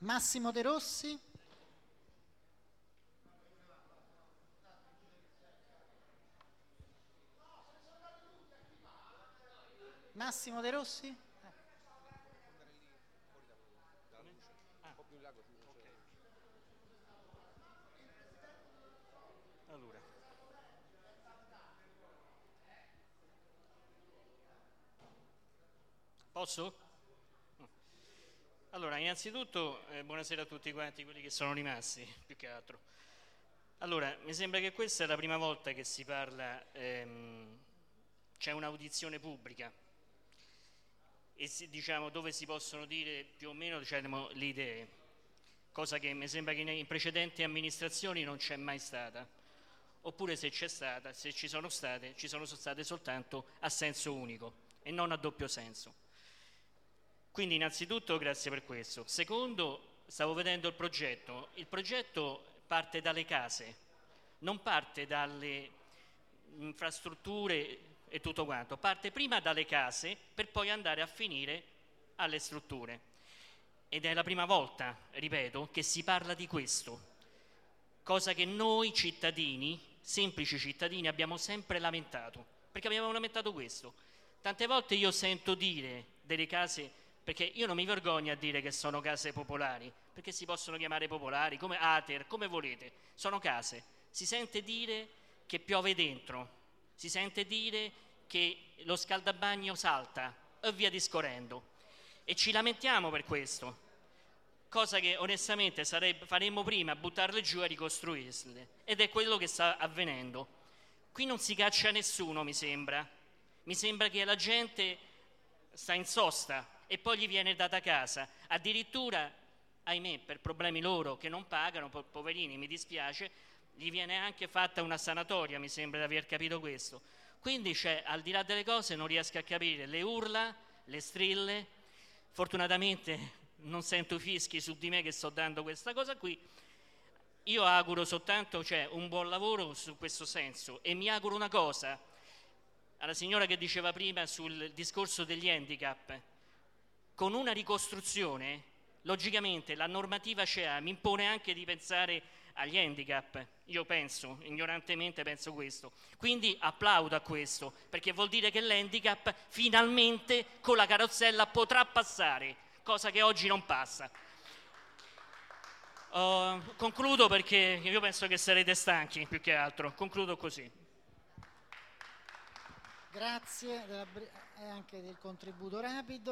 Massimo De Rossi? Massimo De Rossi? Allora. Posso? Allora, innanzitutto buonasera a tutti quanti quelli che sono rimasti, più che altro. Allora, mi sembra che questa è la prima volta che si parla, c'è un'audizione pubblica e diciamo, dove si possono dire più o meno, diciamo, le idee, cosa che mi sembra che in precedenti amministrazioni non c'è mai stata, oppure se c'è stata, se ci sono state soltanto a senso unico e non a doppio senso. Quindi innanzitutto grazie per questo. Secondo, stavo vedendo il progetto parte dalle case, non parte dalle infrastrutture e tutto quanto, parte prima dalle case per poi andare a finire alle strutture. Ed è la prima volta, ripeto, che si parla di questo, cosa che noi cittadini, semplici cittadini, abbiamo sempre lamentato, perché abbiamo lamentato questo. Tante volte io sento dire delle case, perché io non mi vergogno a dire che sono case popolari, perché si possono chiamare popolari, come ATER, come volete, sono case. Si sente dire che piove dentro, si sente dire che lo scaldabagno salta e via discorrendo. E ci lamentiamo per questo, cosa che onestamente faremmo prima a buttarle giù e a ricostruirle. Ed è quello che sta avvenendo. Qui non si caccia nessuno, mi sembra. Mi sembra che la gente sta in sosta e poi gli viene data casa. Addirittura, ahimè, per problemi loro che non pagano, poverini, mi dispiace, gli viene anche fatta una sanatoria, mi sembra di aver capito questo. Quindi al di là delle cose non riesco a capire le urla, le strille. Fortunatamente non sento fischi su di me che sto dando questa cosa qui. Io auguro soltanto un buon lavoro su questo senso e mi auguro una cosa alla signora che diceva prima sul discorso degli handicap. Con una ricostruzione, logicamente la normativa CEA mi impone anche di pensare agli handicap, io penso, ignorantemente penso questo, quindi applaudo a questo, perché vuol dire che l'handicap finalmente con la carrozzella potrà passare, cosa che oggi non passa. Concludo perché io penso che sarete stanchi più che altro, concludo così. Grazie anche del contributo rapido.